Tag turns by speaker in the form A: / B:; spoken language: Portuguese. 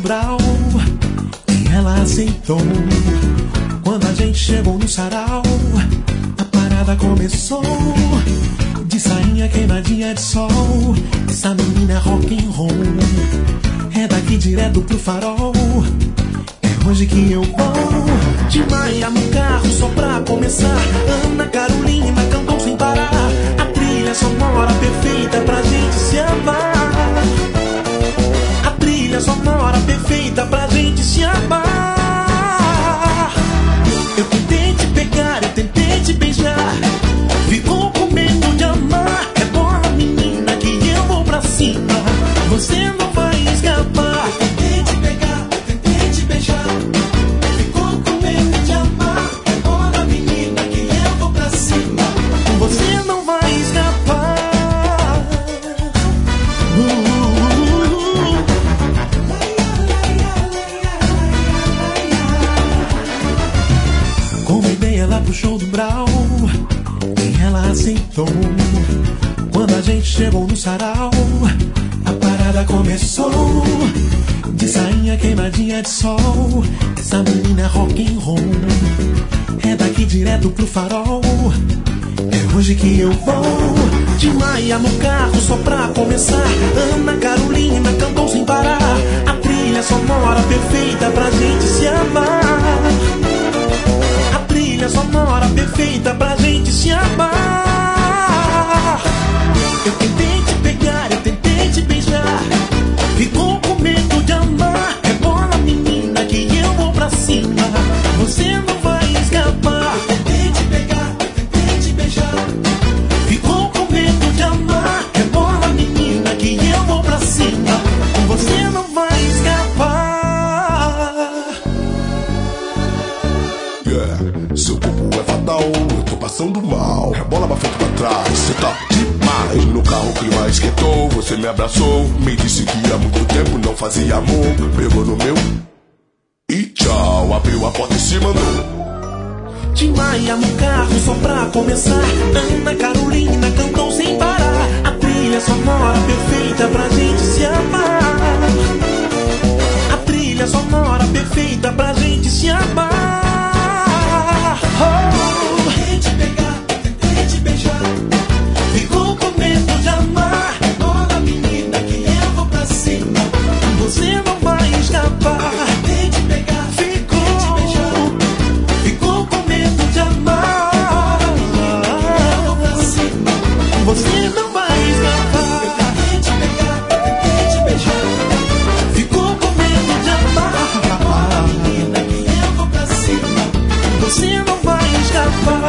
A: brau e ela aceitou. Quando a gente chegou no sarau, a parada começou. De sainha queimadinha de sol, essa menina é rock and roll. É daqui direto pro farol, é hoje que eu vou. De Maia no carro só pra começar, Ana Carolina cantou sem parar. A trilha sonora perfeita pra gente se amar. A trilha sonora perfeita pra gente se amar. Eu tentei te pegar, eu tentei te beijar. Ficou com medo de amar. É bola, menina, que eu vou pra cima. Você não vai escapar. Eu tentei te pegar, eu tentei te beijar. Ficou com medo de amar. É bola, menina, que eu vou pra cima. Você não vai escapar. Convidei ela pro show do Brau e ela aceitou. Quando a gente chegou no sarau, a parada começou. De sainha queimadinha de sol, essa menina é rock and roll. É daqui direto pro farol, é hoje que eu vou. De Maia no carro só pra começar, Ana Carolina cantou sem parar. A trilha sonora perfeita pra gente se amar. A trilha sonora perfeita pra gente se amar. Eu tentei te pegar, eu tentei te beijar. Ficou com medo de amar. É bola, menina, que eu vou pra cima. Você não vai escapar. Eu tentei te pegar, eu tentei te beijar. Ficou com medo de amar. É bola, menina, que eu vou pra cima. Você não vai escapar.
B: Yeah, seu corpo é fatal, eu tô passando mal. Rebola pra frente pra trás, cê tá demais. No carro o clima esquentou, você me abraçou. Me disse que há muito tempo não fazia amor. Pegou no meu e tchau, abriu a porta e se mandou.
A: De Maia no carro só pra começar, Ana Carolina cantou sem parar. A trilha sonora perfeita pra gente se amar. A trilha sonora perfeita pra gente se amar. Oh, tentei te pegar, tentei te beijar. Ficou com medo de amar. Olha, menina, que eu vou pra cima. Você não vai escapar. Tentei te pegar, ficou, tentei te beijar. Ficou com medo de amar. Eu vou pra cima. Você não vai escapar. Tentei te pegar, tentei te beijar. Ficou com medo de amar. Olha, menina, que eu vou pra cima. Você não vai escapar.